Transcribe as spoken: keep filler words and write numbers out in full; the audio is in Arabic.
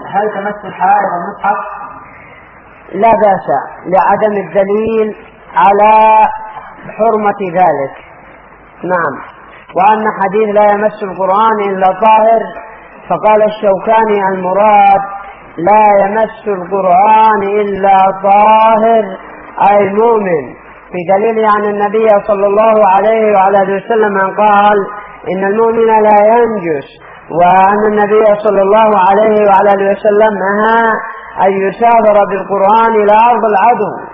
هل تمس الحائض المصحف؟ لا بأس لعدم الدليل على حرمة ذلك. نعم. وأن حديث لا يمس القرآن إلا طاهر، فقال الشوكاني المراد لا يمس القرآن إلا طاهر أي مؤمن، في دليل عن النبي صلى الله عليه وعلى آله وسلم قال إن المؤمن لا ينجس، وأن النبي صلى الله عليه وعلى آله وسلم نهى أن يسافر بالقرآن إلى أرض العدو.